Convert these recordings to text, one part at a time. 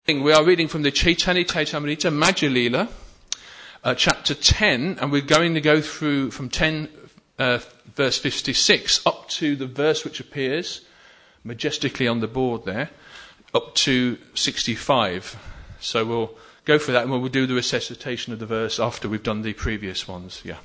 We are reading from the Chaitanya Charitamrita Madhya Leela, chapter 10, and we're going to go through from 10 verse 56 up to the verse which appears majestically on the board there, up to 65. So we'll go for that, and we'll do the recitation of the verse after we've done the previous ones. Yeah.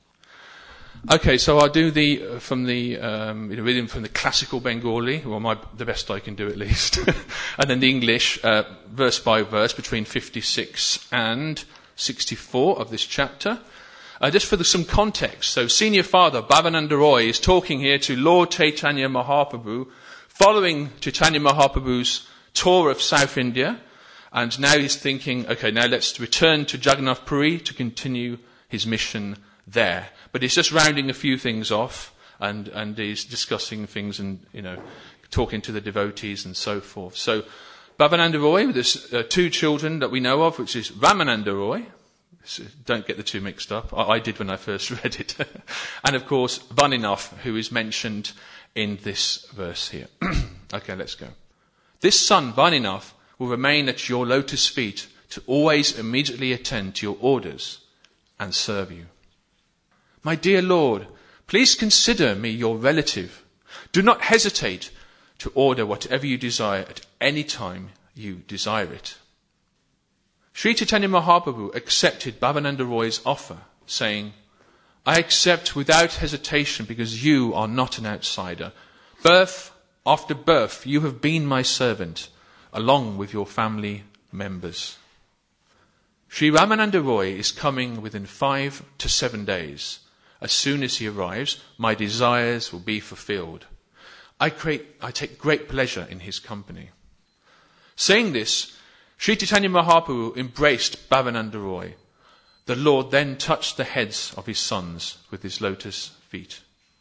Okay, so I'll do the reading from the classical Bengali, the best I can do at least, and then the English, verse by verse, between 56 and 64 of this chapter. Just for some context, so Senior Father Bhavananda Roy is talking here to Lord Chaitanya Mahaprabhu, following Chaitanya Mahaprabhu's tour of South India, and now he's thinking, okay, now let's return to Jagannath Puri to continue his mission there. But he's just rounding a few things off, and he's discussing things and, talking to the devotees and so forth. So, Bhavananda Roy, there's two children that we know of, which is Ramananda Roy. So don't get the two mixed up. I did when I first read it. And of course, Vaninath, who is mentioned in this verse here. Okay, let's go. This son, Vaninath, will remain at your lotus feet to always immediately attend to your orders and serve you. My dear Lord, please consider me your relative. Do not hesitate to order whatever you desire at any time you desire it. Sri Chaitanya Mahaprabhu accepted Bhavananda Roy's offer, saying, I accept without hesitation because you are not an outsider. Birth after birth, you have been my servant, along with your family members. Sri Ramananda Roy is coming within 5 to 7 days. As soon as he arrives, my desires will be fulfilled. I take great pleasure in his company. Saying this, Sri Chaitanya Mahaprabhu embraced Bhavananda Roy. The Lord then touched the heads of his sons with his lotus feet.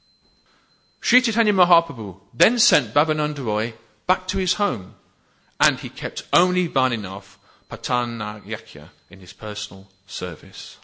Sri Chaitanya Mahaprabhu then sent Bhavananda Roy back to his home, and he kept only Vaninath Patanayakya in his personal service.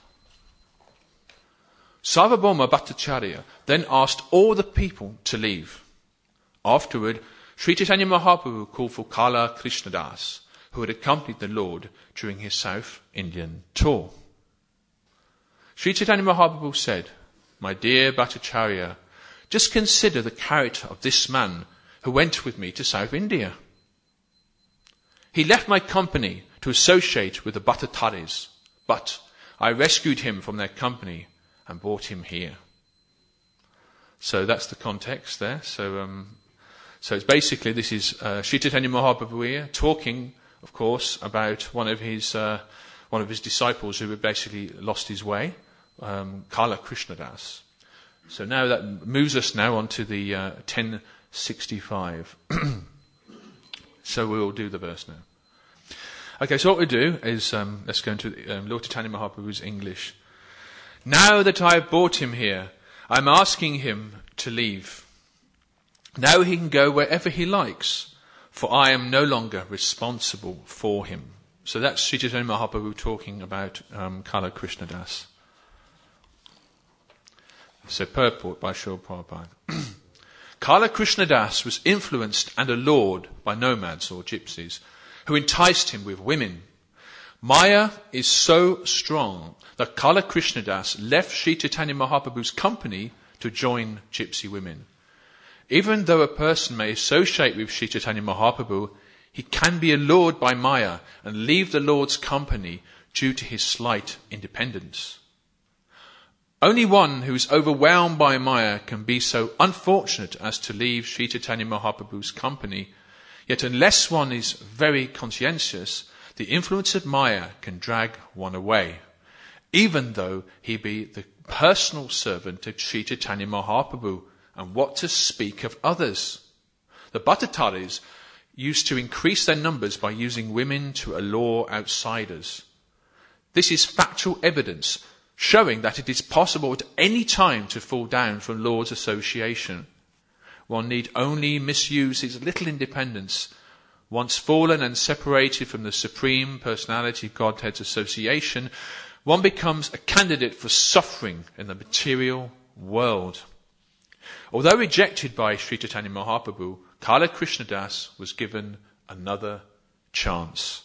Sarvabhauma Bhattacharya then asked all the people to leave. Afterward, Sri Chaitanya Mahaprabhu called for Kala Krishnadas, who had accompanied the Lord during his South Indian tour. Sri Chaitanya Mahaprabhu said, My dear Bhattacharya, just consider the character of this man who went with me to South India. He left my company to associate with the Bhattataris, but I rescued him from their company and brought him here. So that's the context there. So it's basically, this is Sri Chaitanya Mahaprabhu here talking, of course, about one of his disciples who had basically lost his way, Kala Krishnadas. So now that moves us now onto the 1065. So we'll do the verse now. Okay, so what we'll do is, let's go into Lord Chaitanya Mahaprabhu's English. Now that I have brought him here, I'm asking him to leave. Now he can go wherever he likes, for I am no longer responsible for him. So that's Sri Chaitanya Mahaprabhu talking about Kala Krishnadas. So purport by Srila Prabhupada. Kala Krishnadas was influenced and allured by nomads or gypsies who enticed him with women. Maya is so strong that Kala Krishnadas left Sri Chaitanya Mahaprabhu's company to join gypsy women. Even though a person may associate with Sri Chaitanya Mahaprabhu, he can be allured by Maya and leave the Lord's company due to his slight independence. Only one who is overwhelmed by Maya can be so unfortunate as to leave Sri Chaitanya Mahaprabhu's company. Yet unless one is very conscientious, the influence of Maya can drag one away, even though he be the personal servant of Sri Chaitanya Mahaprabhu, and what to speak of others. The Bhattataris used to increase their numbers by using women to allure outsiders. This is factual evidence showing that it is possible at any time to fall down from Lord's association. One need only misuse his little independence. Once fallen and separated from the Supreme Personality of Godhead's association, one becomes a candidate for suffering in the material world. Although rejected by Sri Chaitanya Mahaprabhu, Kala Krishnadas was given another chance.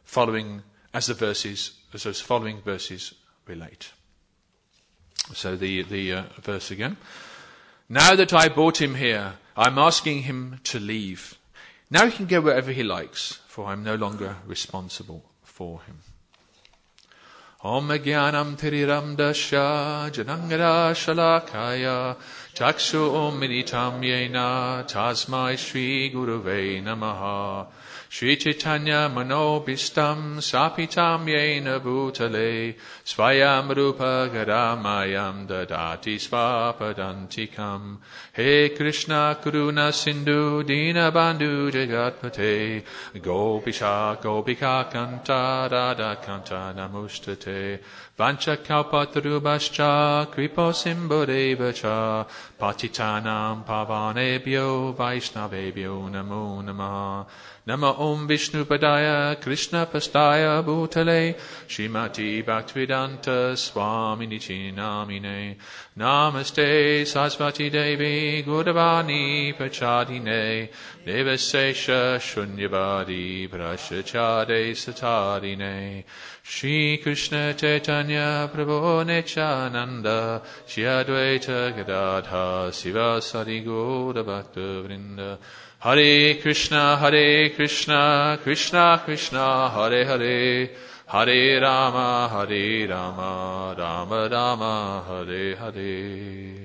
as those following verses relate. So the verse again. Now that I brought him here, I'm asking him to leave. Now he can go wherever he likes, for I'm no longer responsible for him. Om Jnanam Tiriram Dasya Janangara Shalakaya Chakshu Om Militam Yena Tasmai Shri Gurave Namaha Shri Chaitanya Manobhistam Sapitam Yena Bhutale Svayam Rupa Garamayam Dadati Svapadantikam He Krishna Karuna Sindhu Dina Bandhu Jagatpate Gopisha Gopika Kanta Radha Kanta Namustate Vancha Kalpatarubhascha Kripo Simbhodevacha Patitanam Pavanebhyo Vaishnavebhyo Namo Namaha Nama Om Vishnupadaya Krishna Pastaya Bhutale Srimati Bhaktivedanta Swamini Namine Namaste Sarasvati Devi Gauravani Prachadine Devasesha Shunyavadi Prashachade Satarine Shri Krishna Chaitanya Prabhu Nityananda Shri Advaita Gadadha Sivasadi Gaura Bhakta Vrinda Hare Krishna, Krishna Krishna, Hare Hare, Hare Rama, Rama Rama, Hare Hare.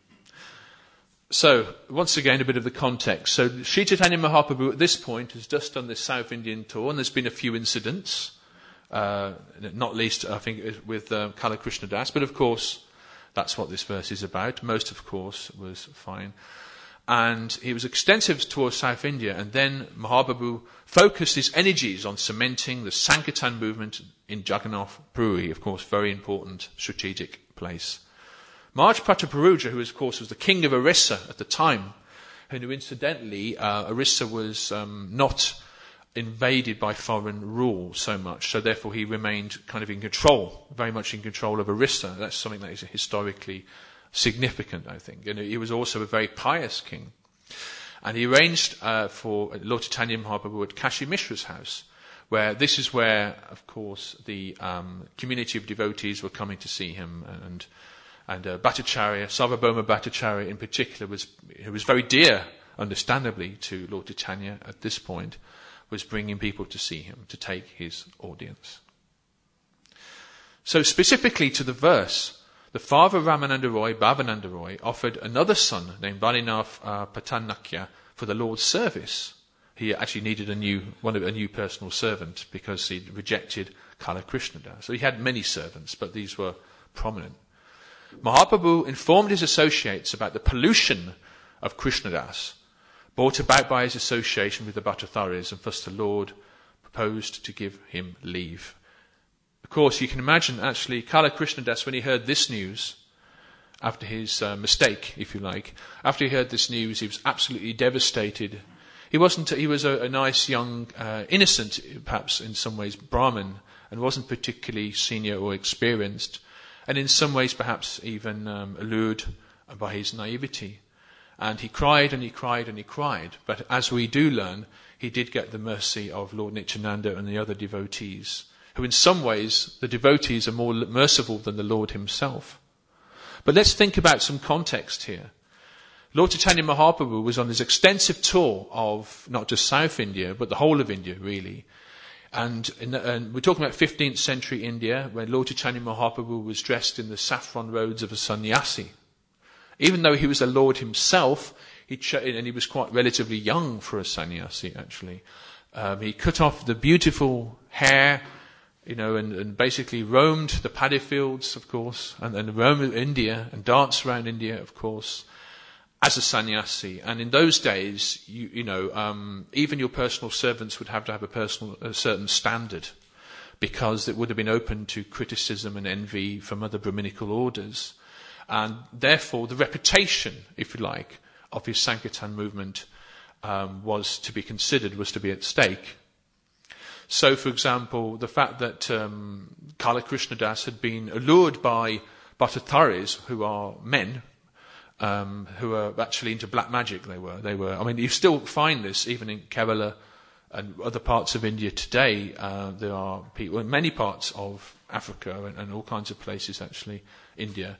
So, once again, a bit of the context. So, Sri Chaitanya Mahaprabhu at this point has just done this South Indian tour, and there's been a few incidents, not least, I think, with Kala Krishna Das, but of course, that's what this verse is about. Most, of course, was fine. And it was extensive towards South India, and then Mahaprabhu focused his energies on cementing the Sankirtan movement in Jagannath Puri, of course, very important strategic place. Maharaj Prataparuja, who of course was the king of Orissa at the time, and who incidentally, Orissa was not invaded by foreign rule so much, so therefore he remained kind of in control, very much in control of Orissa. That's something that is historically significant, I think. And he was also a very pious king. And he arranged for Lord Chaitanya Mahaprabhu at Kashi Mishra's house, where this is where, of course, the community of devotees were coming to see him, and Bhattacharya, Sarvabhauma Bhattacharya in particular, who was very dear, understandably, to Lord Chaitanya at this point, was bringing people to see him, to take his audience. So specifically to the verse, the father of Ramananda Roy, Bhavananda Roy, offered another son named Valinath Patanakya for the Lord's service. He actually needed a new personal servant because he'd rejected Kala Krishnadas. So he had many servants, but these were prominent. Mahaprabhu informed his associates about the pollution of Krishnadas, brought about by his association with the Bhattatharis, and thus the Lord proposed to give him leave. Of course, you can imagine, actually, Kala Krishnadas, when he heard this news, after his mistake, if you like, after he heard this news, he was absolutely devastated. He was a nice, young, innocent, perhaps in some ways, Brahmin, and wasn't particularly senior or experienced, and in some ways perhaps even allured by his naivety. And he cried and he cried and he cried. But as we do learn, he did get the mercy of Lord Nityananda and the other devotees, who in some ways, the devotees are more merciful than the Lord himself. But let's think about some context here. Lord Chaitanya Mahaprabhu was on his extensive tour of not just South India, but the whole of India, really. And we're talking about 15th century India, when Lord Chaitanya Mahaprabhu was dressed in the saffron robes of a sannyasi. Even though he was a Lord himself, and he was quite relatively young for a sannyasi, actually, he cut off the beautiful hair, and basically roamed the paddy fields, of course, and roamed India and danced around India, of course, as a sannyasi. And in those days, even your personal servants would have to have a certain standard, because it would have been open to criticism and envy from other Brahminical orders. And therefore, the reputation, if you like, of his Sankirtan movement was to be at stake. So, for example, the fact that Kala Krishnadas had been allured by Bhattatharis, who are men, who are actually into black magic. They were. I mean, you still find this even in Kerala and other parts of India today, there are people in many parts of Africa and all kinds of places, actually, India,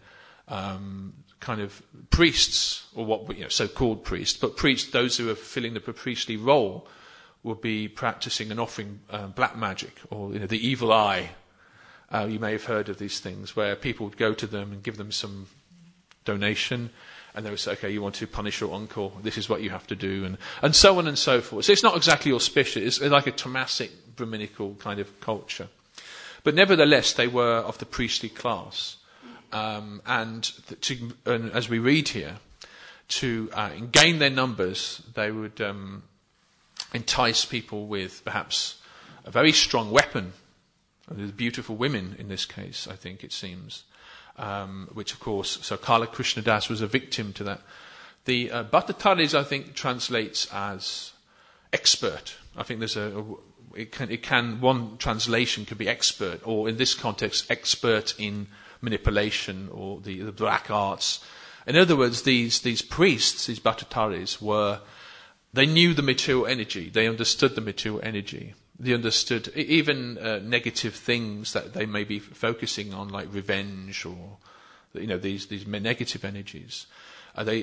kind of priests, or what, so-called priests, but priests, those who are filling the priestly role, will be practicing and offering black magic, or the evil eye. You may have heard of these things, where people would go to them and give them some donation, and they would say, okay, you want to punish your uncle, this is what you have to do, and so on and so forth. So it's not exactly auspicious, it's like a Tomasic, Brahminical kind of culture. But nevertheless, they were of the priestly class. And as we read here, to gain their numbers, they would entice people with perhaps a very strong weapon, with beautiful women in this case, I think it seems. Which, of course, so Kala Krishna Das was a victim to that. The Bhattacharya, I think, translates as expert. I think there's one translation could be expert, or in this context, expert in manipulation or the black arts. In other words, these priests, these Bhattacharyas, they knew the material energy. They understood the material energy. They understood even negative things that they may be focusing on, like revenge or these negative energies. They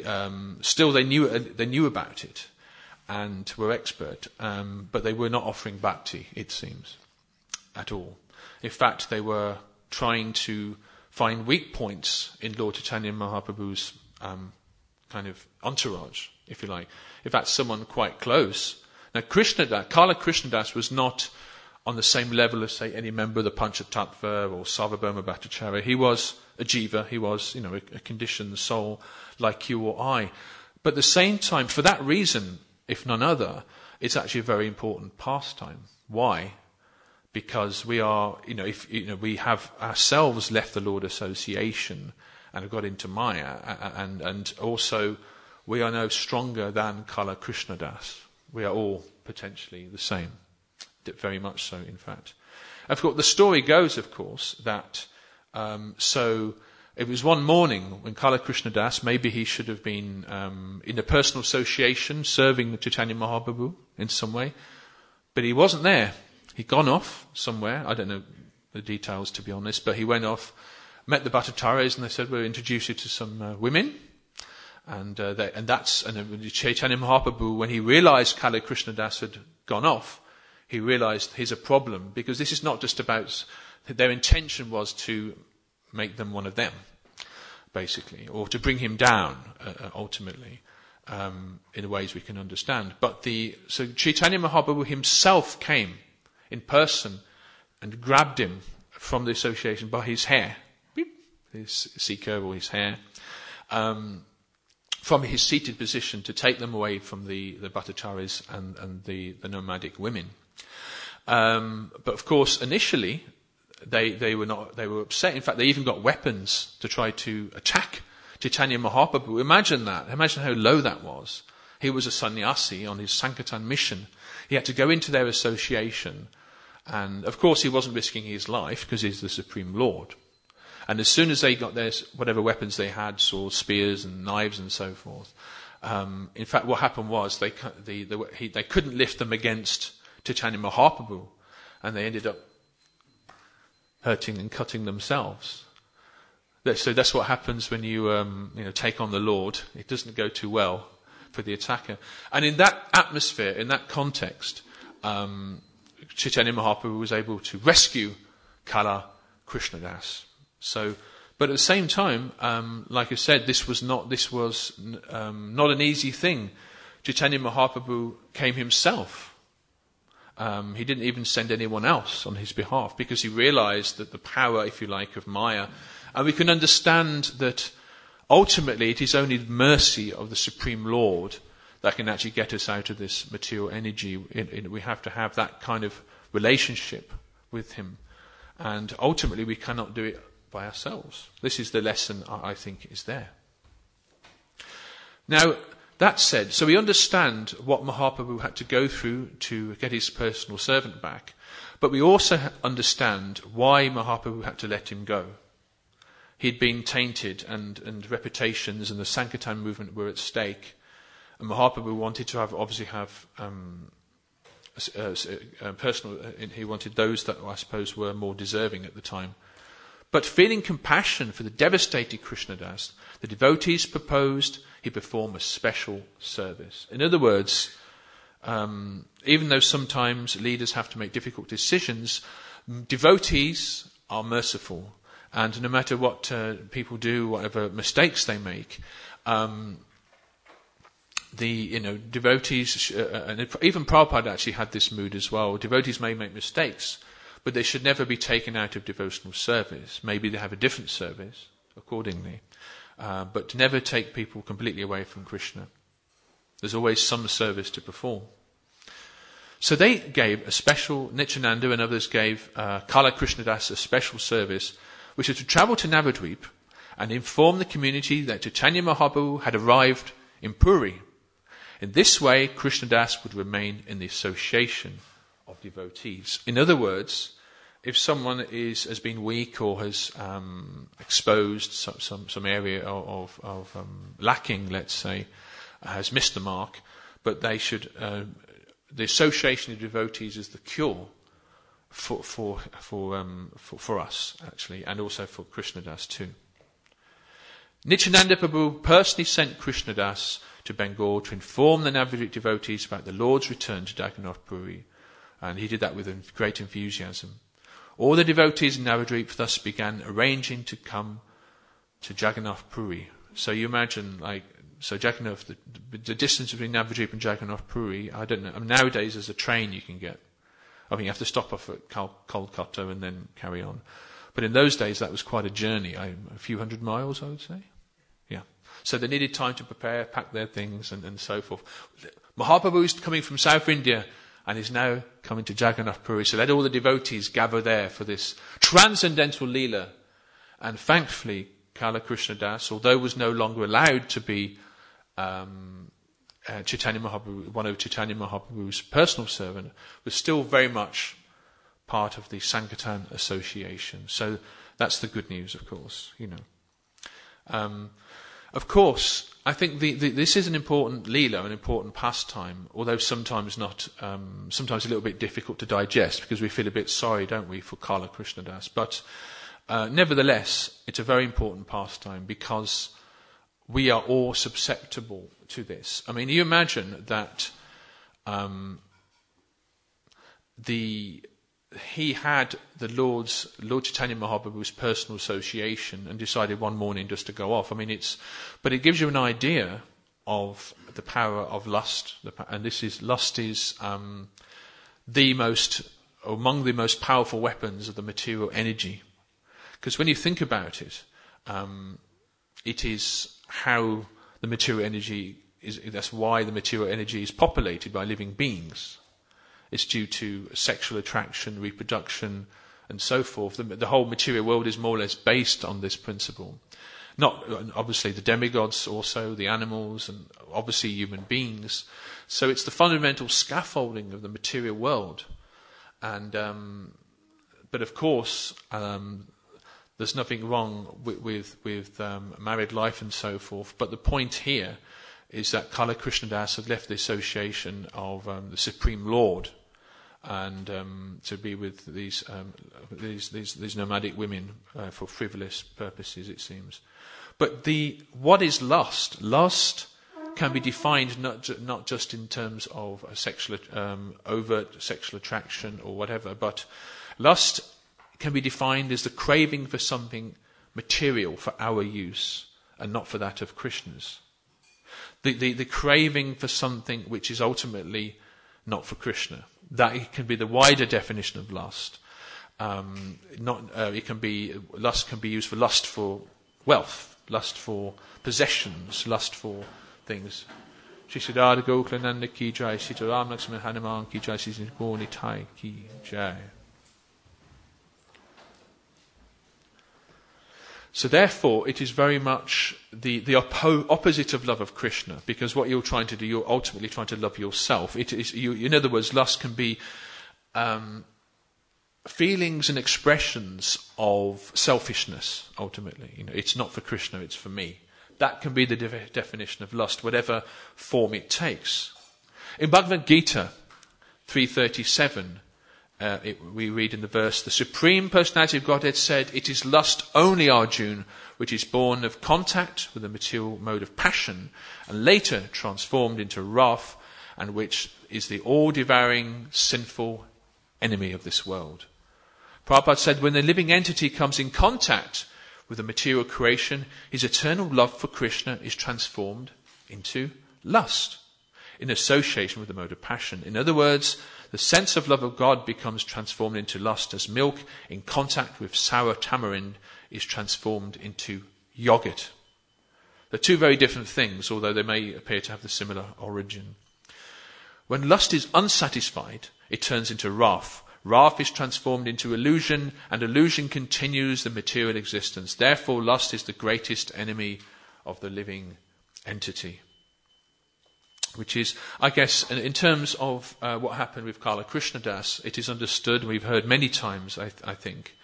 knew about it and were expert, but they were not offering bhakti, it seems, at all. In fact, they were trying to find weak points in Lord Chaitanya Mahaprabhu's kind of entourage, if you like. In fact, someone quite close. Now, Kala Krishnadas was not on the same level as, say, any member of the Panchatattva or Sarvabhauma Bhattacharya. He was a jiva, he was, a conditioned soul like you or I. But at the same time, for that reason, if none other, it's actually a very important pastime. Why? Because we are, we have ourselves left the Lord Association and have got into Maya, and also we are no stronger than Kala Krishnadas. We are all potentially the same, very much so, in fact. Of course, the story goes, of course, that so it was one morning when Kala Krishnadas, maybe he should have been in a personal association serving the Chaitanya Mahaprabhu in some way, but he wasn't there. He'd gone off somewhere. I don't know the details, to be honest, but he went off, met the Bhattacharyas, and they said, we'll introduce you to some women. And Chaitanya Mahaprabhu, when he realized Kala Krishnadas had gone off, he realized here's a problem, because this is not just about, their intention was to make them one of them, basically, or to bring him down, ultimately, in the ways we can understand. So Chaitanya Mahaprabhu himself came in person and grabbed him from the association by his hair, his sikha or his hair, from his seated position, to take them away from the Bhattacharyas and the nomadic women. But of course, initially, they were upset. In fact, they even got weapons to try to attack Chaitanya Mahaprabhu. Imagine that. Imagine how low that was. He was a sannyasi on his Sankirtan mission. He had to go into their association, and of course he wasn't risking his life because he's the Supreme Lord. And as soon as they got their whatever weapons they had, swords, spears, and knives, and so forth, in fact, what happened was they couldn't lift them against Chaitanya Mahaprabhu, and they ended up hurting and cutting themselves. So that's what happens when you take on the Lord. It doesn't go too well for the attacker. And in that atmosphere, in that context, Chaitanya Mahaprabhu was able to rescue Kala Krishnadas. But at the same time, like I said, this was not an easy thing. Chaitanya Mahaprabhu came himself. He didn't even send anyone else on his behalf, because he realized that the power, if you like, of Maya. And we can understand that ultimately it is only the mercy of the Supreme Lord that can actually get us out of this material energy. We have to have that kind of relationship with him. And ultimately we cannot do it by ourselves. This is the lesson I think is there. Now, that said, so we understand what Mahaprabhu had to go through to get his personal servant back, but we also understand why Mahaprabhu had to let him go. He'd been tainted, and reputations and the Sankirtan movement were at stake, and Mahaprabhu wanted to have personal. He wanted those that I suppose were more deserving at the time. But feeling compassion for the devastated Krishnadas, the devotees proposed he perform a special service. In other words, even though sometimes leaders have to make difficult decisions, devotees are merciful. And no matter what people do, whatever mistakes they make, devotees, and even Prabhupada actually had this mood as well. Devotees may make mistakes, but they should never be taken out of devotional service. Maybe they have a different service accordingly, but never take people completely away from Krishna. There's always some service to perform. So they gave a special, Nityananda and others gave Kala Krishnadas a special service, which was to travel to Navadvip and inform the community that Chaitanya Mahaprabhu had arrived in Puri. In this way, Krishnadas would remain in the association of devotees. In other words, if someone has been weak or has exposed some area of lacking, let's say, has missed the mark, but they should. The association of devotees is the cure for us actually, and also for Krishnadas too. Nityananda Prabhu personally sent Krishnadas to Bengal to inform the Navadvip devotees about the Lord's return to Jagannath Puri, and he did that with great enthusiasm. All the devotees in Navadvip thus began arranging to come to Jagannath Puri. So you imagine, Jagannath, the distance between Navadvip and Jagannath Puri, I don't know. I mean, nowadays there's a train you can get. I mean, you have to stop off at Kolkata and then carry on. But in those days, that was quite a journey, a few hundred miles, I would say. Yeah. So they needed time to prepare, pack their things, and so forth. Mahaprabhu is coming from South India and is now coming to Jagannath Puri. So let all the devotees gather there for this transcendental Leela. And thankfully, Kala Krishnadas, although was no longer allowed to be Chaitanya Mahaprabhu, one of Chaitanya Mahaprabhu's personal servant, was still very much part of the Sankirtan association. So that's the good news, of course, Of course, I think this is an important Leela, an important pastime, although sometimes not, sometimes a little bit difficult to digest because we feel a bit sorry, don't we, for Kala Krishnadas. But nevertheless, it's a very important pastime because we are all susceptible to this. I mean, you imagine that he had Lord Chaitanya Mahaprabhu's personal association and decided one morning just to go off. I mean, but it gives you an idea of the power of lust. And lust is among the most powerful weapons of the material energy. Because when you think about it, it is how the material energy that's why the material energy is populated by living beings. It's due to sexual attraction, reproduction, and so forth. The whole material world is more or less based on this principle. Not obviously the demigods, also the animals, and obviously human beings. So it's the fundamental scaffolding of the material world. And but of course, there's nothing wrong with married life and so forth. But the point here is that Kala Krishnadas had left the association of the Supreme Lord and to be with these nomadic women for frivolous purposes, it seems. But what is lust? Lust can be defined not just in terms of a sexual overt sexual attraction or whatever, but lust can be defined as the craving for something material for our use and not for that of Krishna's. The craving for something which is ultimately not for Krishna. That can be the wider definition of lust. Lust can be used for lust for wealth, lust for possessions, lust for things. Shri Siddhartha Gokulananda ki jai, Sita Ram Lakshmana Hanuman ki jai, Sita Gaura Nitai ki jai. So therefore, it is very much the opposite of love of Krishna, because what you're trying to do, you're ultimately trying to love yourself. It is, in other words, lust can be feelings and expressions of selfishness. Ultimately, it's not for Krishna; it's for me. That can be the definition of lust, whatever form it takes. In Bhagavad Gita, 3:37, we read in the verse, the Supreme Personality of Godhead said, "It is lust only, Arjuna, which is born of contact with the material mode of passion, and later transformed into wrath, and which is the all-devouring, sinful enemy of this world." Prabhupada said, when the living entity comes in contact with the material creation, his eternal love for Krishna is transformed into lust, in association with the mode of passion. In other words, the sense of love of God becomes transformed into lust as milk in contact with sour tamarind is transformed into yogurt. They're two very different things, although they may appear to have the similar origin. When lust is unsatisfied, it turns into wrath. Wrath is transformed into illusion, and illusion continues the material existence. Therefore, lust is the greatest enemy of the living entity. Which is, I guess, in terms of what happened with Kala Krishnadas, it is understood, and we've heard many times, I think,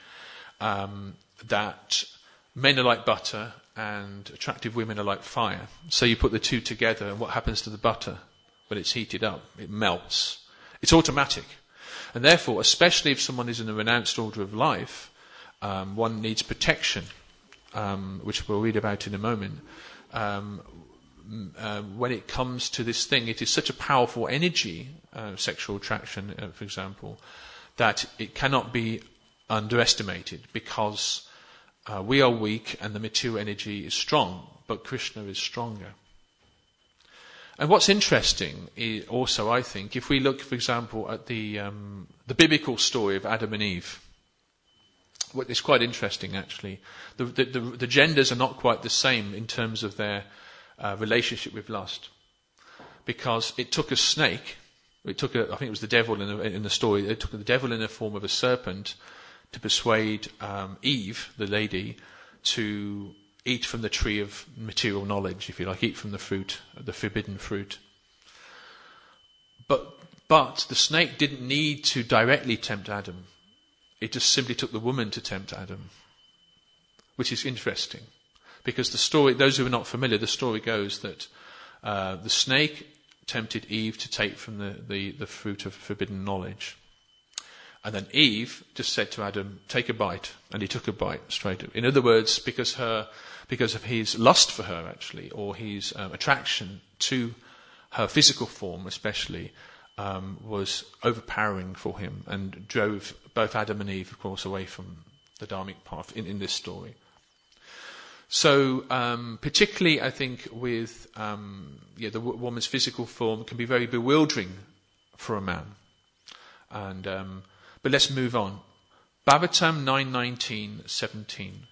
that men are like butter and attractive women are like fire. So you put the two together, and what happens to the butter? When it's heated up, it melts. It's automatic. And therefore, especially if someone is in a renounced order of life, one needs protection, which we'll read about in a moment. When it comes to this thing, it is such a powerful energy, sexual attraction, for example, that it cannot be underestimated, because we are weak and the material energy is strong, but Krishna is stronger. And what's interesting is also, I think, if we look, for example, at the biblical story of Adam and Eve, it's quite interesting, actually. The genders are not quite the same in terms of their relationship with lust, because it took a snake. I think it was the devil in the story. It took the devil in the form of a serpent to persuade Eve, the lady, to eat from the tree of material knowledge, if you like, eat from the fruit, the forbidden fruit. But the snake didn't need to directly tempt Adam. It just simply took the woman to tempt Adam, which is interesting. Because the story, those who are not familiar, the story goes that the snake tempted Eve to take from the fruit of forbidden knowledge. And then Eve just said to Adam, "Take a bite." And he took a bite straight up. In other words, because of his lust for her, actually, or his attraction to her physical form especially, was overpowering for him and drove both Adam and Eve, of course, away from the dharmic path in this story. So, particularly, I think, with the woman's physical form can be very bewildering for a man. And but let's move on. Bhagavatam 9:19-17.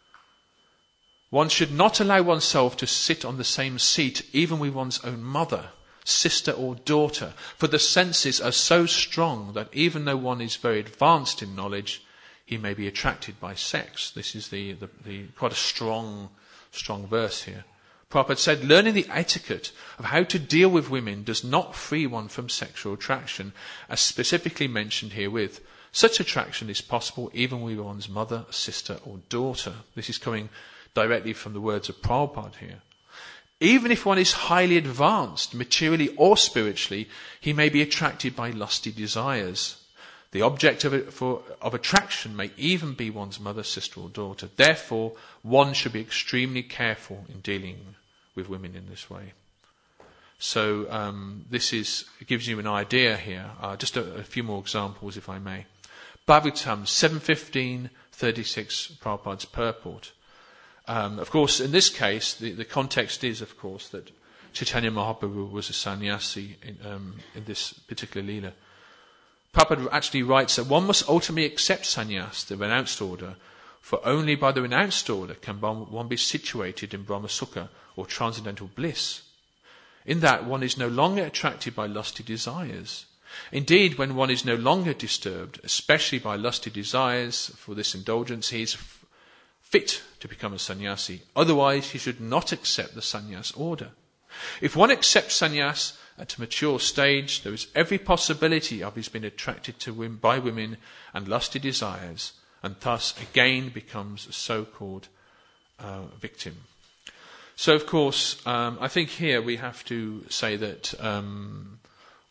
One should not allow oneself to sit on the same seat, even with one's own mother, sister, or daughter, for the senses are so strong that even though one is very advanced in knowledge, he may be attracted by sex. This is the quite a strong verse here. Prabhupada said, learning the etiquette of how to deal with women does not free one from sexual attraction, as specifically mentioned herewith. Such attraction is possible even with one's mother, sister, or daughter. This is coming directly from the words of Prabhupada here. Even if one is highly advanced, materially or spiritually, he may be attracted by lusty desires. The object of attraction may even be one's mother, sister, or daughter. Therefore, one should be extremely careful in dealing with women in this way. So this gives you an idea here. Just a few more examples, if I may. Bhagavatam 7:15-36, Prabhupada's purport. Of course, in this case, the context is, of course, that Chaitanya Mahaprabhu was a sannyasi in this particular lila. Prabhupada actually writes that one must ultimately accept sannyas, the renounced order, for only by the renounced order can one be situated in Brahma Sukha, or transcendental bliss. In that, one is no longer attracted by lusty desires. Indeed, when one is no longer disturbed, especially by lusty desires for this indulgence, he is fit to become a sannyasi. Otherwise, he should not accept the sannyas order. If one accepts sannyas at a mature stage, there is every possibility of his being attracted by women and lusty desires, and thus again becomes a so-called victim. So, of course, I think here we have to say that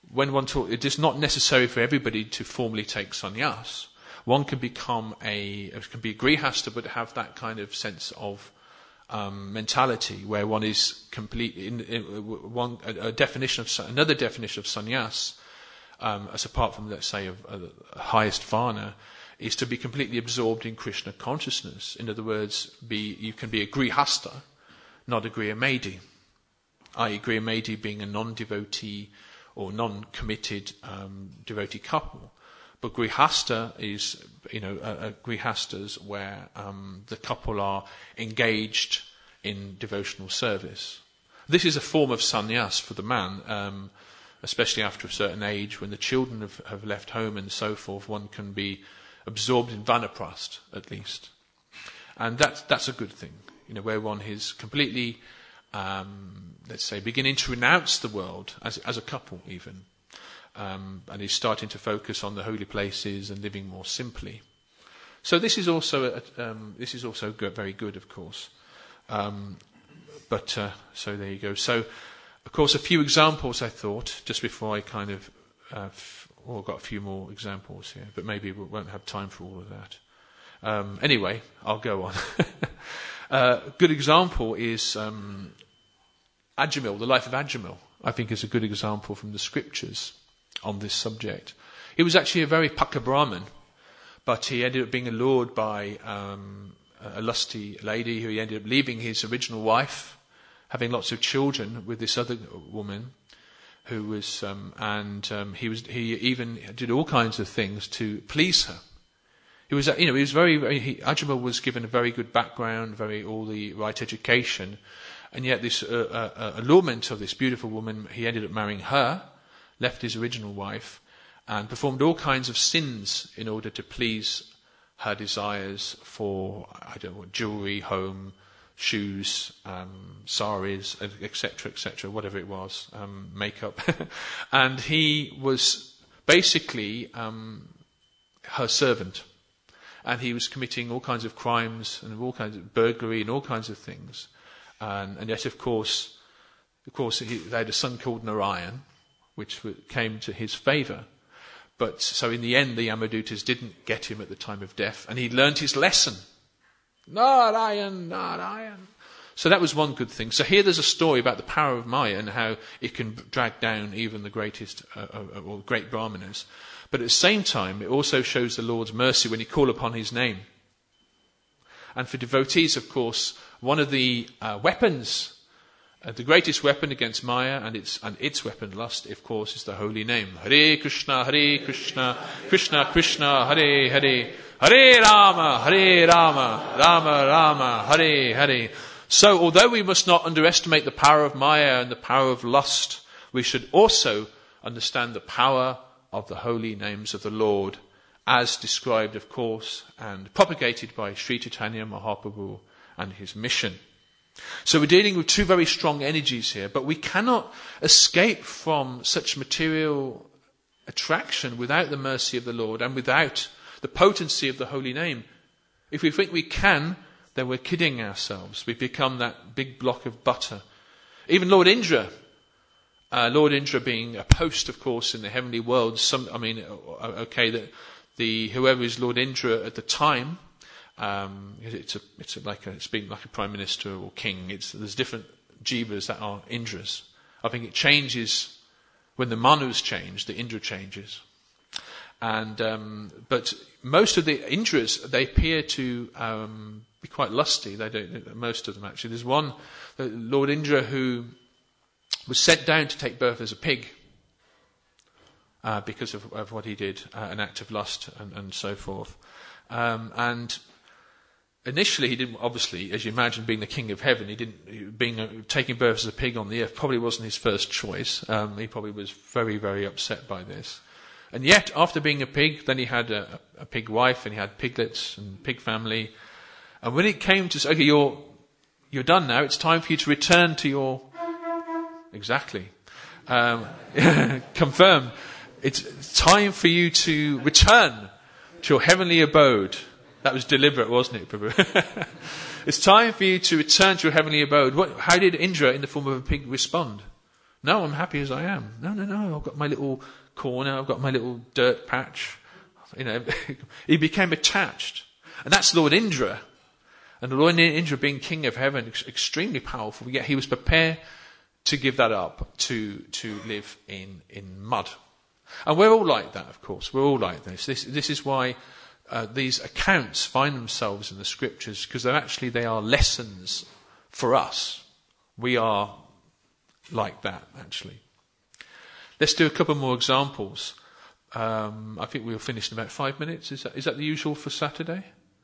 when one talks, it is not necessary for everybody to formally take sannyas. One can be a grihasta, but have that kind of sense of mentality where one is completely another definition of sannyas, as apart from, let's say, a highest varna, is to be completely absorbed in Krishna consciousness. In other words, you can be a grihasta, not a grihamaidi, i.e. grihamaidi being a non-devotee or non-committed devotee couple. But grihasta is, grihastas where the couple are engaged in devotional service. This is a form of sannyas for the man, especially after a certain age, when the children have left home and so forth. One can be absorbed in vanaprast, at least. And that's a good thing, where one is completely, let's say, beginning to renounce the world as a couple even. And is starting to focus on the holy places and living more simply. So this is also very good, of course. So there you go. So, of course, a few examples I thought just before I kind of got a few more examples here, but maybe we won't have time for all of that. Anyway, I'll go on. A good example is Ajamil, the life of Ajamil. I think is a good example from the scriptures on this subject. He was actually a very Pakka Brahmin, but he ended up being allured by a lusty lady who he ended up leaving his original wife, having lots of children with this other woman, who was he even did all kinds of things to please her. Ajamil was given a very good background, all the right education, and yet this allurement of this beautiful woman, he ended up marrying her, left his original wife, and performed all kinds of sins in order to please her desires for, jewelry, home, shoes, saris, etc., whatever it was, makeup. And he was basically her servant. And he was committing all kinds of crimes and all kinds of burglary and all kinds of things. And yet, of course, they had a son called Narayan, which came to his favour. But so in the end, the Yamadutas didn't get him at the time of death, and he learned his lesson. Narayan, Narayan. So that was one good thing. So here there's a story about the power of Maya and how it can drag down even the greatest or great brahmanas. But at the same time, it also shows the Lord's mercy when you call upon his name. And for devotees, of course, one of the weapons, the greatest weapon against Maya and its weapon, lust, of course, is the holy name. Hare Krishna, Krishna Krishna, Hare Hare, Hare Rama, Rama Rama, Hare Hare. So, although we must not underestimate the power of Maya and the power of lust, we should also understand the power of the holy names of the Lord, as described, of course, and propagated by Sri Chaitanya Mahaprabhu and his mission. So we're dealing with two very strong energies here, but we cannot escape from such material attraction without the mercy of the Lord and without the potency of the holy name. If we think we can, then we're kidding ourselves. We've become that big block of butter. Even Lord Indra being a post, of course, in the heavenly world. Whoever is Lord Indra at the time, it's being like a prime minister or king. There's different jivas that are Indras. I think it changes when the Manus change, the Indra changes. And but most of the Indras, they appear to be quite lusty. They don't. Most of them actually. There's one, Lord Indra, who was sent down to take birth as a pig because of what he did, an act of lust and so forth. And initially, he didn't. Obviously, as you imagine, being the king of heaven, taking birth as a pig on the earth probably wasn't his first choice. He probably was very, very upset by this. And yet, after being a pig, then he had a pig wife, and he had piglets and pig family. And when it came to, okay, you're done now. It's time for you to return to your exactly confirmed. It's time for you to return to your heavenly abode. That was deliberate, wasn't it, Prabhu? It's time for you to return to your heavenly abode. How did Indra, in the form of a pig, respond? No, I'm happy as I am. No, I've got my little corner, I've got my little dirt patch. He became attached. And that's Lord Indra. And the Lord Indra, being king of heaven, extremely powerful, yet he was prepared to give that up to live in mud. And we're all like that, of course. We're all like this. This is why these accounts find themselves in the scriptures, because they are lessons for us. We are like that, actually. Let's do a couple more examples. I think we'll finish in about 5 minutes. Is that the usual for Saturday?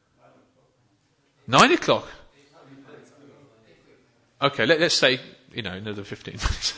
9 o'clock. Okay, let's say, another 15 minutes.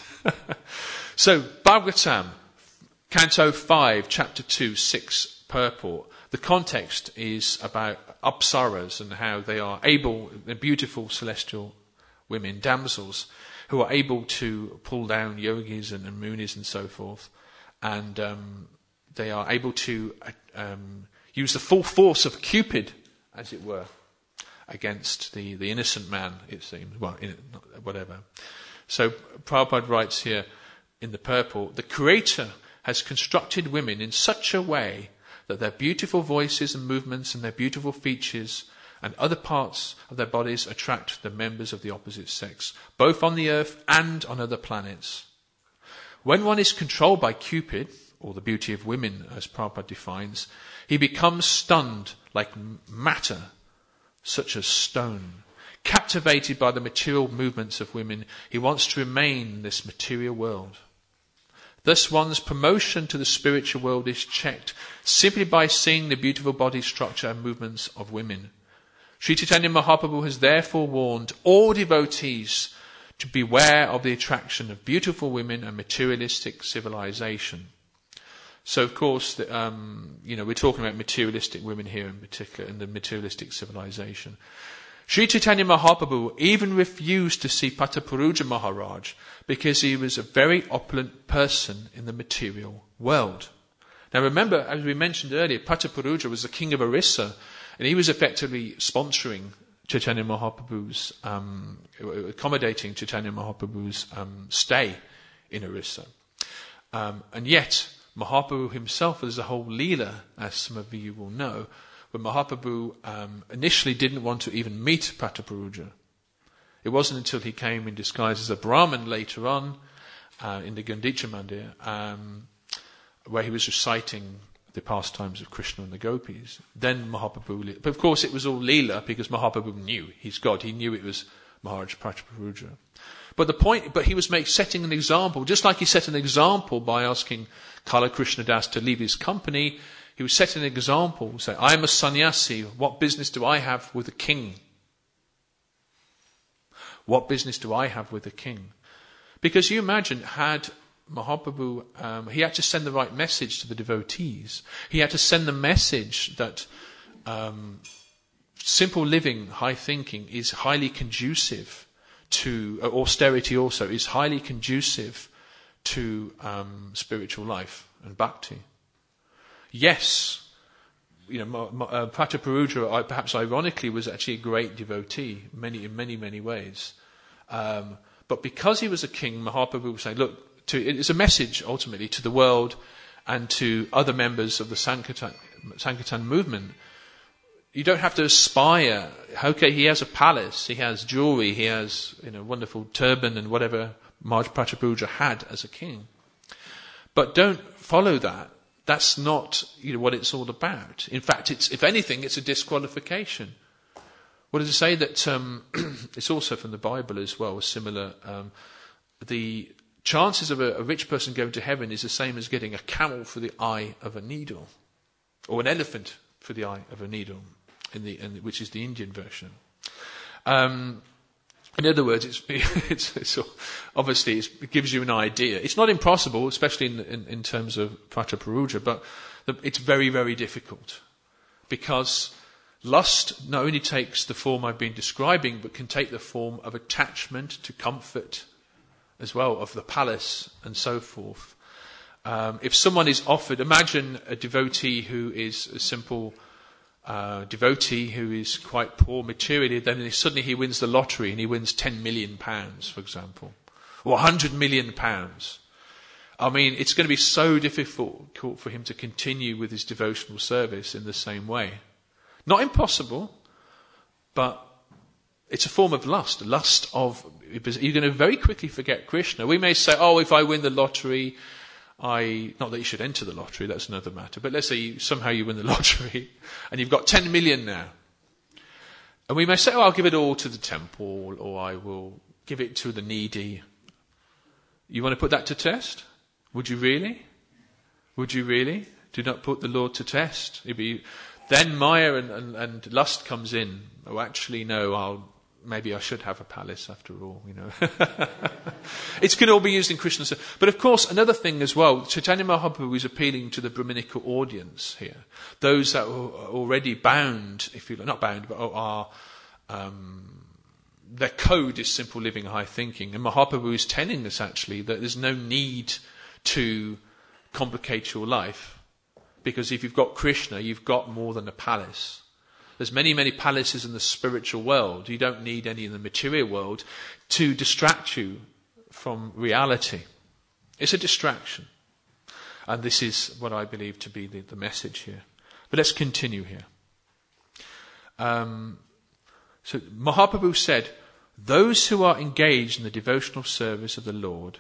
So, Bhagavatam, Canto 5, Chapter 2, 6 purport. The context is about apsaras and how they are able, they're beautiful celestial women, damsels, who are able to pull down yogis and munis and so forth. And they are able to use the full force of Cupid, as it were, against the innocent man, it seems. Well, whatever. So Prabhupada writes here in the purport, the Creator has constructed women in such a way that their beautiful voices and movements and their beautiful features and other parts of their bodies attract the members of the opposite sex, both on the earth and on other planets. When one is controlled by Cupid, or the beauty of women as Prabhupada defines, he becomes stunned like matter, such as stone. Captivated by the material movements of women, he wants to remain in this material world. Thus one's promotion to the spiritual world is checked simply by seeing the beautiful body structure and movements of women. Sri Chaitanya Mahaprabhu has therefore warned all devotees to beware of the attraction of beautiful women and materialistic civilization. So, of course, we're talking about materialistic women here in particular, and the materialistic civilization. Sri Chaitanya Mahaprabhu even refused to see Patapuruja Maharaj because he was a very opulent person in the material world. Now remember, as we mentioned earlier, Patapuruja was the king of Orissa, and he was effectively sponsoring Chaitanya Mahaprabhu's, accommodating Chaitanya Mahaprabhu's stay in Orissa. And yet, Mahaprabhu himself, there's a whole leela, as some of you will know, where Mahaprabhu initially didn't want to even meet Patapuruja. It wasn't until he came in disguise as a Brahmin later on, in the Gandicha Mandir, where he was reciting the pastimes of Krishna and the gopis. Then Mahaprabhu, but of course it was all leela because Mahaprabhu knew, he's God, he knew it was Maharaj Patapuruja. But he was setting an example, just like he set an example by asking Kala Krishna Das to leave his company. He was setting an example, saying, I am a sannyasi, what business do I have with a king? What business do I have with a king? Because you imagine, had Mahaprabhu, he had to send the right message to the devotees. He had to send the message that simple living, high thinking is highly conducive to, austerity also, is highly conducive to spiritual life and bhakti. Yes, Patapuruja, perhaps ironically, was actually a great devotee in many ways. But because he was a king, Mahaprabhu was saying, look, it's a message ultimately to the world and to other members of the Sankirtan movement. You don't have to aspire. Okay, he has a palace, he has jewelry, he has wonderful turban and whatever Maharaj Patapuruja had as a king. But don't follow that. That's not what it's all about. In fact, if anything, it's a disqualification. What does it say? That it's also from the Bible as well, similar. The chances of a rich person going to heaven is the same as getting a camel for the eye of a needle, or an elephant for the eye of a needle, which is the Indian version. In other words, it's obviously it gives you an idea. It's not impossible, especially in terms of Patapuruja, but it's very, very difficult. Because lust not only takes the form I've been describing, but can take the form of attachment to comfort as well, of the palace and so forth. If someone is offered, imagine a devotee who is a simple devotee who is quite poor materially, then suddenly he wins the lottery and he wins £10 million, for example, or £100 million. I mean, it's going to be so difficult for him to continue with his devotional service in the same way. Not impossible, but it's a form of lust. You're going to very quickly forget Krishna. We may say, if I win the lottery, not that you should enter the lottery, that's another matter, but let's say somehow you win the lottery and you've got 10 million now. And we may say, I'll give it all to the temple, or I will give it to the needy. You want to put that to test? Would you really? Would you really? Do not put the Lord to test. Then Maya and lust comes in. Oh, actually, no, maybe I should have a palace after all, It's going to all be used in Krishna. But of course, another thing as well, Chaitanya Mahaprabhu is appealing to the Brahminical audience here. Those that are already bound, if you like, not bound, but are, their code is simple living, high thinking. And Mahaprabhu is telling us actually that there's no need to complicate your life. Because if you've got Krishna, you've got more than a palace. There's many, many palaces in the spiritual world. You don't need any in the material world to distract you from reality. It's a distraction. And this is what I believe to be the message here. But let's continue here. So Mahaprabhu said, those who are engaged in the devotional service of the Lord,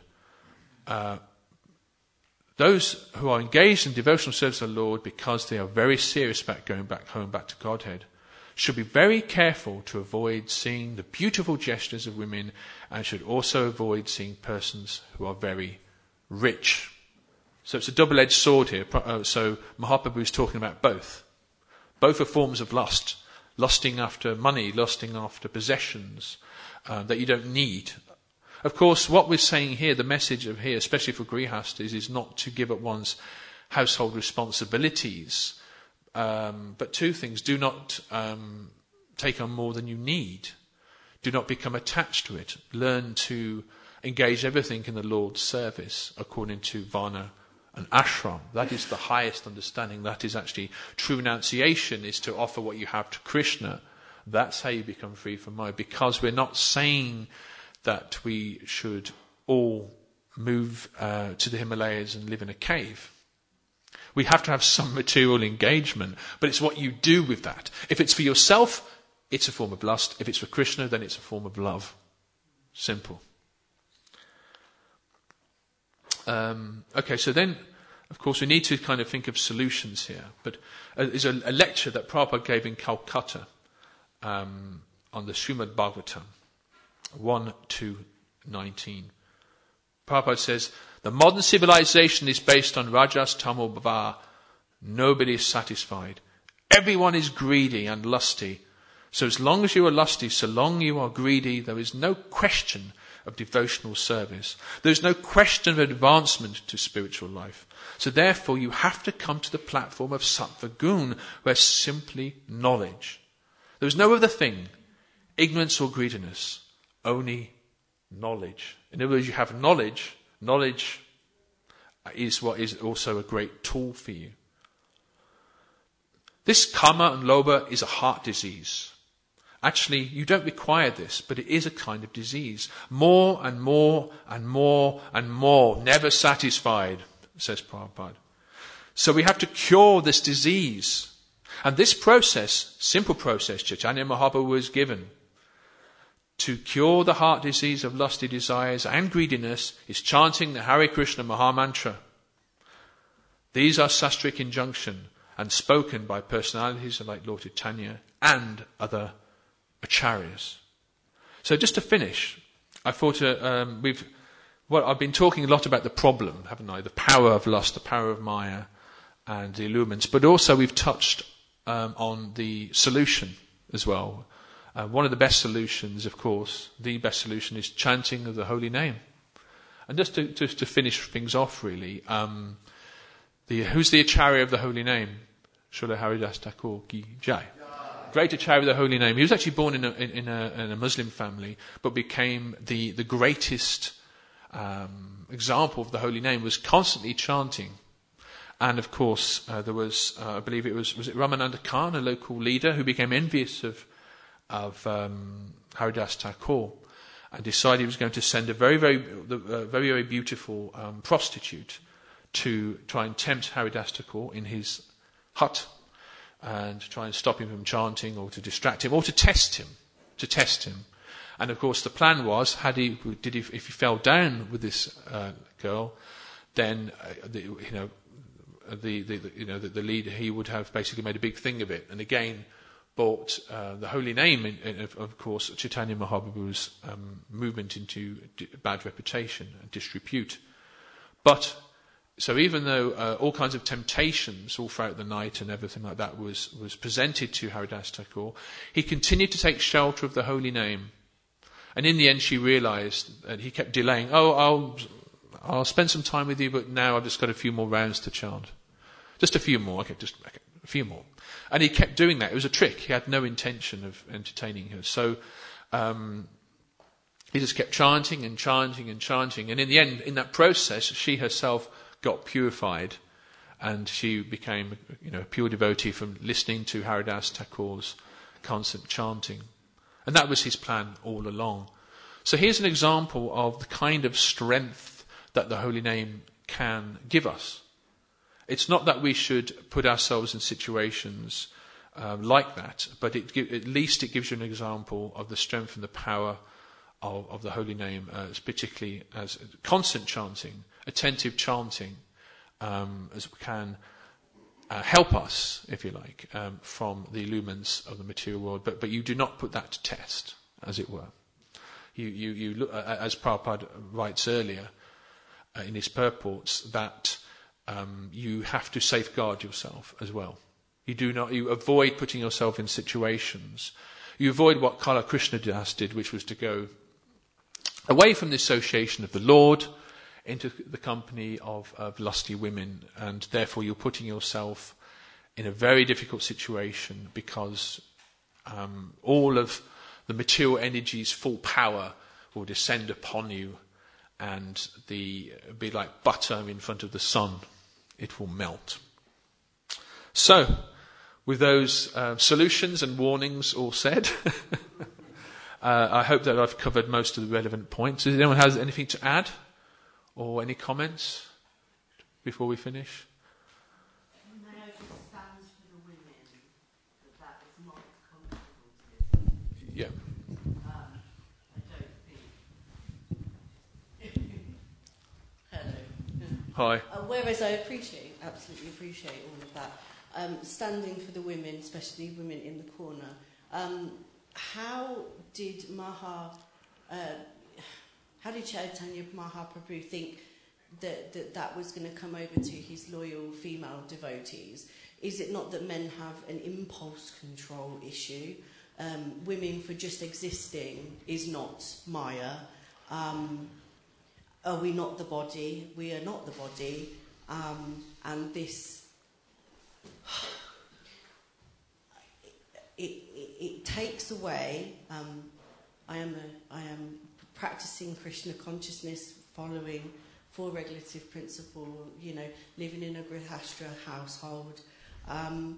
those who are engaged in devotional service of the Lord because they are very serious about going back home, back to Godhead, should be very careful to avoid seeing the beautiful gestures of women, and should also avoid seeing persons who are very rich. So it's a double-edged sword here. So Mahaprabhu is talking about both. Both are forms of lust. Lusting after money, lusting after possessions that you don't need. Of course, what we're saying here, the message of here, especially for grihastas, is not to give up one's household responsibilities. But two things. Do not take on more than you need. Do not become attached to it. Learn to engage everything in the Lord's service according to Varna and Ashram. That is the highest understanding. That is actually true renunciation, is to offer what you have to Krishna. That's how you become free from Maya. Because we're not saying that we should all move to the Himalayas and live in a cave. We have to have some material engagement, but it's what you do with that. If it's for yourself, it's a form of lust. If it's for Krishna, then it's a form of love. Simple. Okay, so then, of course, we need to kind of think of solutions here. But there's a lecture that Prabhupada gave in Calcutta on the Srimad Bhagavatam, 1-19. Prabhupada says, the modern civilization is based on Rajas Tamo Bhava. Nobody is satisfied. Everyone is greedy and lusty. So as long as you are lusty, so long you are greedy, there is no question of devotional service. There is no question of advancement to spiritual life. So therefore you have to come to the platform of Sattva Gun, where simply knowledge. There is no other thing, ignorance or greediness, only knowledge. In other words, you have knowledge. Knowledge is what is also a great tool for you. This kama and lobha is a heart disease. Actually, you don't require this, but it is a kind of disease. More and more and more and more, never satisfied, says Prabhupada. So we have to cure this disease. And this process, simple process, Chaitanya Mahaprabhu was given to cure the heart disease of lusty desires and greediness, is chanting the Hare Krishna Maha Mantra. These are sastric injunction and spoken by personalities like Lord Chaitanya and other acharyas. So just to finish, I thought I've been talking a lot about the problem, haven't I? The power of lust, the power of Maya, and the allurements. But also we've touched on the solution as well. One of the best solutions, of course, the best solution is chanting of the holy name. And just to finish things off, really, who's the Acharya of the holy name? Srila Haridas Thakur Ki Jai. Great Acharya of the holy name. He was actually born in a Muslim family, but became the greatest example of the holy name, was constantly chanting. And of course, there was, I believe it was it Ramananda Khan, a local leader, who became envious of Haridas Thakur. and decided he was going to send a very, very beautiful prostitute to try and tempt Haridaspatkur in his hut and try and stop him from chanting or to distract him or to test him. And of course the plan was, if he fell down with this girl, then the leader, he would have basically made a big thing of it, and again brought the holy name, of course, Chaitanya Mahaprabhu's movement into bad reputation and disrepute. But so even though all kinds of temptations all throughout the night and everything like that was presented to Haridaspatkur, he continued to take shelter of the holy name. And in the end she realised, and he kept delaying, I'll spend some time with you, but now I've just got a few more rounds to chant. Just a few more, okay, a few more. And he kept doing that. It was a trick. He had no intention of entertaining her. So he just kept chanting and chanting and chanting. And in the end, in that process, she herself got purified, and she became a pure devotee from listening to Haridas Thakur's constant chanting. And that was his plan all along. So here's an example of the kind of strength that the holy name can give us. It's not that we should put ourselves in situations like that, but at least it gives you an example of the strength and the power of the holy name, particularly as constant chanting, attentive chanting, as can help us, if you like, from the illumines of the material world. But you do not put that to test, as it were. You look, as Prabhupada writes earlier in his purports, that you have to safeguard yourself as well. You avoid putting yourself in situations. You avoid what Kala Krishna Das did, which was to go away from the association of the Lord into the company of lusty women, and therefore you're putting yourself in a very difficult situation, because all of the material energy's full power will descend upon you, and be like butter in front of the sun. It will melt. So, with those solutions and warnings all said, I hope that I've covered most of the relevant points. Does anyone have anything to add? Or any comments before we finish? May I just stand for the women, that is not comfortable to this? Yeah. I don't think. Hello. Hi. Whereas I absolutely appreciate all of that. Standing for the women, especially women in the corner. How did Chaitanya Mahaprabhu think that was going to come over to his loyal female devotees? Is it not that men have an impulse control issue? Women, for just existing, is not Maya. Are we not the body? We are not the body. And this... It takes away... I am practicing Krishna consciousness, following 4 regulative principle, living in a grihastra household, and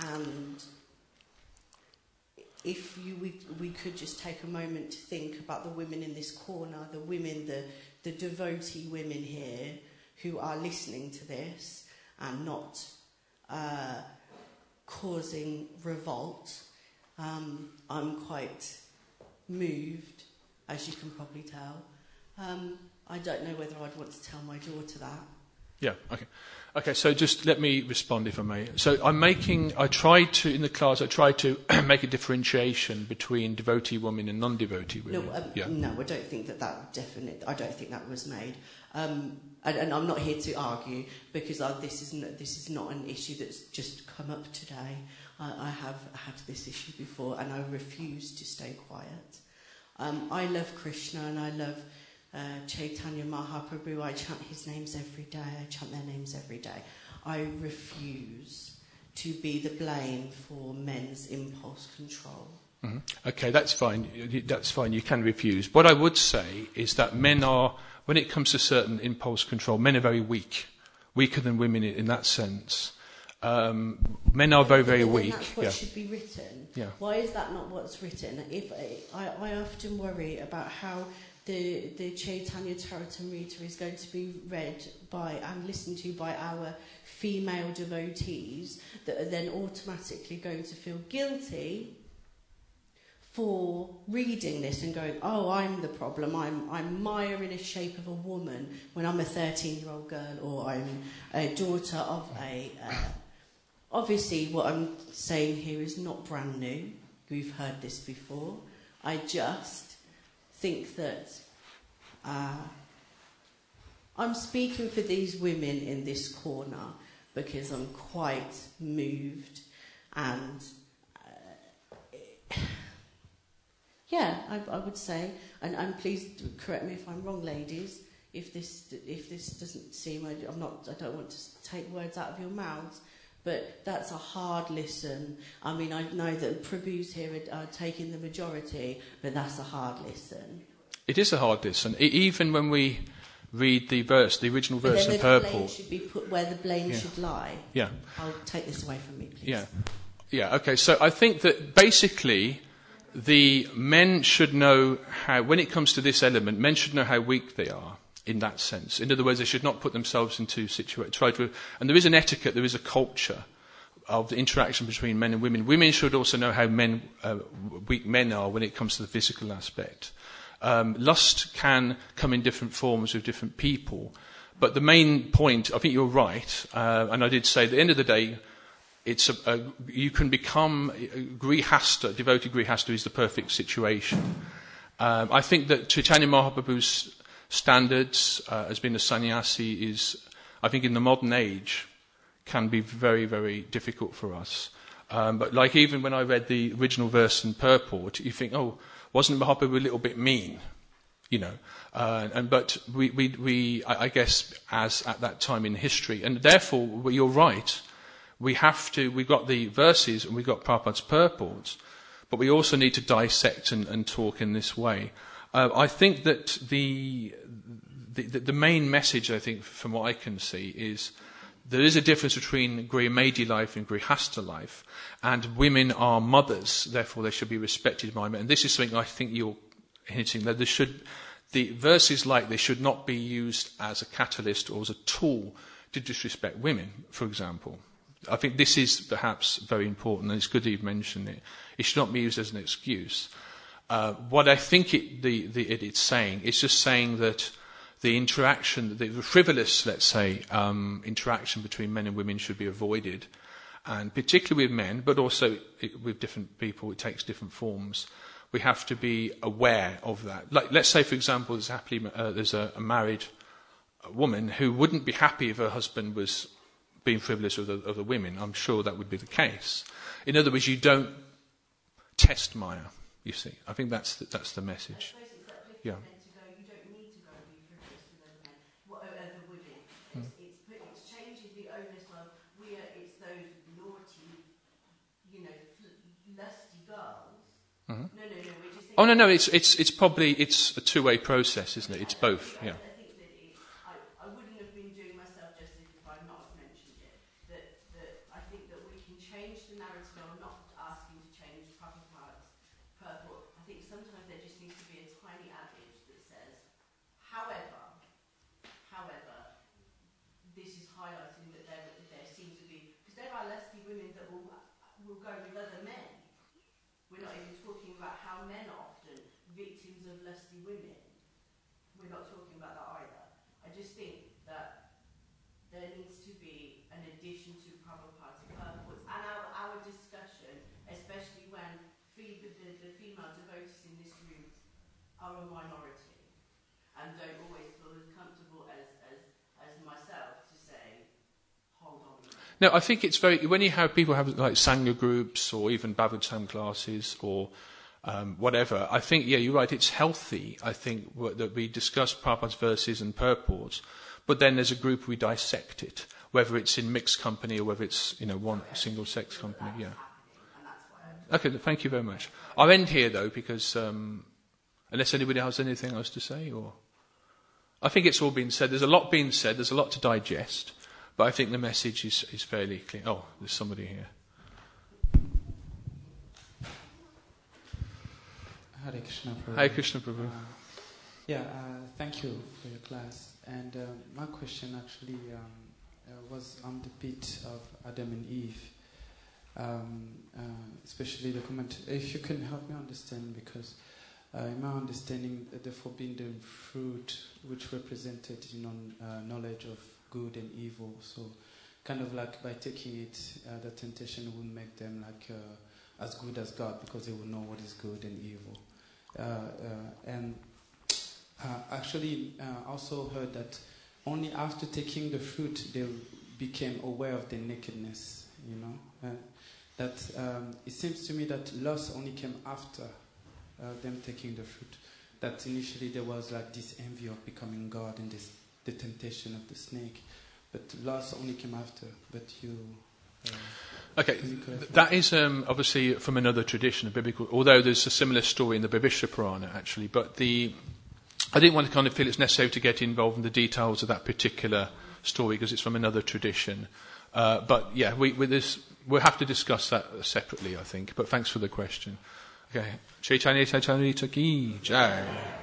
if we could just take a moment to think about the women in this corner, the women, the devotee women here who are listening to this and not causing revolt. I'm quite moved, as you can probably tell. I don't know whether I'd want to tell my daughter that. Yeah, okay, so just let me respond, if I may. So I tried to make a differentiation between devotee women and non-devotee women. No, I don't think I don't think that was made. And I'm not here to argue, because this is not an issue that's just come up today. I have had this issue before, and I refuse to stay quiet. I love Krishna, and I love Chaitanya Mahaprabhu. I chant his names every day. I chant their names every day. I refuse to be the blame for men's impulse control. Mm-hmm. Okay, that's fine. That's fine. You can refuse. What I would say is that men are, when it comes to certain impulse control, men are very weak, weaker than women in that sense. Men are very, very weak. That's what should be written. Yeah. Why is that not what's written? If I often worry about how the Chaitanya Charitamrita is going to be read by and listened to by our female devotees that are then automatically going to feel guilty for reading this and going, oh, I'm the problem. I'm Maya in a shape of a woman when I'm a 13-year-old girl, or I'm a daughter of a... Obviously, what I'm saying here is not brand new. We've heard this before. I just think that I'm speaking for these women in this corner because I'm quite moved and... yeah, I would say, and please correct me if I'm wrong, ladies. If this doesn't seem, I don't want to take words out of your mouths, but that's a hard listen. I mean, I know that Prabhus here are taking the majority, but that's a hard listen. It is a hard listen, even when we read the original verse in purple. The blame should be put where the blame should lie. Yeah. I'll take this away from me, please. Yeah. Okay. So I think that basically, the men should know how, when it comes to this element, men should know how weak they are in that sense. In other words, they should not put themselves into situations. And there is an etiquette, there is a culture of the interaction between men and women. Women should also know how weak men are when it comes to the physical aspect. Lust can come in different forms with different people. But the main point, I think you're right, and I did say at the end of the day, you can become grihasta. Devotee grihasta is the perfect situation. I think that Chaitanya Mahaprabhu's standards as being a sannyasi is, I think in the modern age, can be very, very difficult for us. But like even when I read the original verse in purport, you think, oh, wasn't Mahaprabhu a little bit mean? You know, but I guess as at that time in history, and therefore you're right. We've got the verses and we've got Prabhupada's purports, but we also need to dissect and talk in this way. I think that the main message, I think, from what I can see, is there is a difference between Grihamaidi life and Grihasta life, and women are mothers, therefore they should be respected by men. And this is something I think you're hinting that the verses like this should not be used as a catalyst or as a tool to disrespect women, for example. I think this is perhaps very important, and it's good that you've mentioned it. It should not be used as an excuse. What I think it's saying, it's just saying that the interaction, the frivolous, let's say, interaction between men and women should be avoided, and particularly with men, but also with different people, it takes different forms. We have to be aware of that. Like, let's say, for example, there's a married woman who wouldn't be happy if her husband was being frivolous with other women. I'm sure that would be the case. In other words, you don't test Maya, you see. I think that's the message. Yeah. You don't need to go and be frivolous with other women. It's changing the onus of it's those naughty, lusty girls. Mm-hmm. No, we're just saying... Oh, no, it's probably a two-way process, isn't it? It's both, yeah. I wouldn't have been doing myself justice if I'd not mentioned it. That I think that we can change the narrative. I'm not asking to change Prabhupada's purport. I think sometimes there just needs to be a tiny adage that says, however, this is highlighting that there seems to be, because there are lusty women that will go with other men. We're not even talking about how men are often victims of lusty women. We're not talking about that either. I just think that there needs to be an addition to Prabhupada's purports and our discussion, especially when the female devotees in this room are a minority and don't always feel as comfortable as myself to say, hold on. No, I think it's when you have people have like Sangha groups or even Bhagavatam classes or whatever, I think, yeah, you're right, it's healthy, I think, that we discuss Prabhupada's verses and purports, but then there's a group we dissect it, whether it's in mixed company or whether it's, one single-sex company, yeah. Okay, thank you very much. I'll end here, though, because unless anybody has anything else to say, or... I think it's all been said. There's a lot being said, there's a lot to digest, But I think the message is fairly clear. Oh, there's somebody here. Hare Krishna Prabhu. Hare Krishna Prabhu. Thank you for your class. And my question actually was on the bit of Adam and Eve, especially the comment. If you can help me understand, because in my understanding, the forbidden fruit, which represented knowledge of good and evil, so kind of like by taking it, the temptation will make them like as good as God, because they will know what is good and evil. Actually, also heard that only after taking the fruit they became aware of their nakedness. That it seems to me that lust only came after them taking the fruit. That initially there was like this envy of becoming God and the temptation of the snake, but lust only came after. But you. Okay, that is obviously from another tradition, a biblical. Although there's a similar story in the Bhavishya Purana, actually, but I didn't want to kind of feel it's necessary to get involved in the details of that particular story because it's from another tradition. But yeah, we'll have to discuss that separately, I think. But thanks for the question. Okay, Chaitanya Chaitamrita Ki Jai.